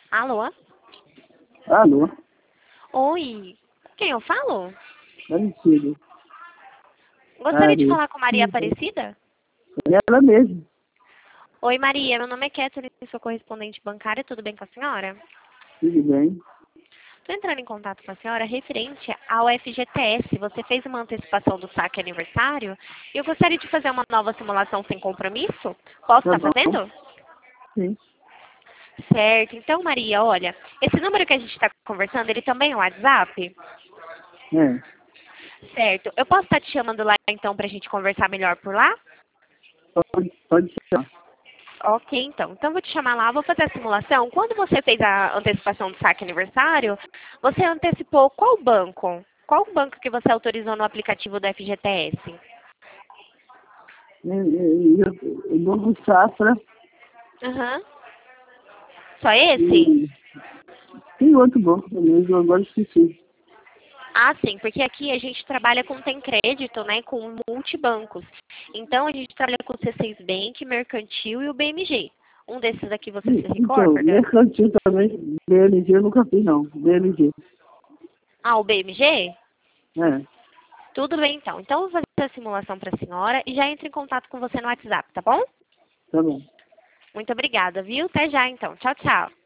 Alô? Alô? Oi, com quem eu falo? Aparecida. Gostaria de falar com Maria Aparecida? Ela mesmo. Oi, Maria, meu nome é Catherine, sou correspondente bancária, tudo bem com a senhora? Tudo bem? Estou entrando em contato com a senhora referente ao FGTS. Você fez uma antecipação do saque aniversário e eu gostaria de fazer uma nova simulação sem compromisso. Posso Tá estar bom? fazendo? Sim. Certo. Então, Maria, olha, esse número que a gente está conversando, ele também é um WhatsApp? É. Certo. Eu posso estar te chamando lá, então, para a gente conversar melhor por lá? Pode ser. Ok, então. Então, vou te chamar lá, vou fazer a simulação. Quando você fez a antecipação do saque aniversário, você antecipou qual banco? Qual banco que você autorizou no aplicativo do FGTS? Eu vou no Safra Aham. Só esse? e tem outro banco também, eu agora esqueci. Ah, sim, porque aqui a gente trabalha com Tem Crédito, né, com multibancos. Então, a gente trabalha com o C6 Bank, Mercantil e o BMG. Um desses aqui você se Então, recorda? mercantil também, BLG eu nunca fiz não, BLG. Ah, o BMG? É, Tudo bem, então. Então, eu vou fazer a simulação para a senhora e já entro em contato com você no WhatsApp, tá bom? tá bom. Muito obrigada, viu? Até já, então. Tchau, tchau.